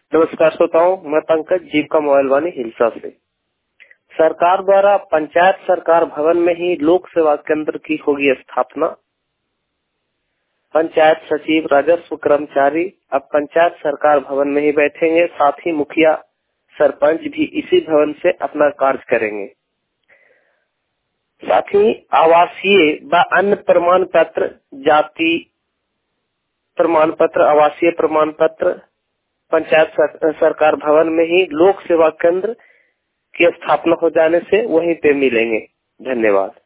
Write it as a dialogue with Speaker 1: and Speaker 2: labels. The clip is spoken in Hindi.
Speaker 1: नमस्कार श्रोताओं, मैं पंकज जीविका मोबाइल वाणी हिलसा से। सरकार द्वारा पंचायत सरकार भवन में ही लोक सेवा केंद्र की होगी स्थापना। पंचायत सचिव, राजस्व कर्मचारी अब पंचायत सरकार भवन में ही बैठेंगे। साथ ही मुखिया, सरपंच भी इसी भवन से अपना कार्य करेंगे। साथ ही आवासीय व अन्य प्रमाण पत्र, जाति प्रमाण पत्र, आवासीय प्रमाण पत्र पंचायत सरकार भवन में ही लोक सेवा केंद्र की स्थापना हो जाने से वहीं पे मिलेंगे। धन्यवाद।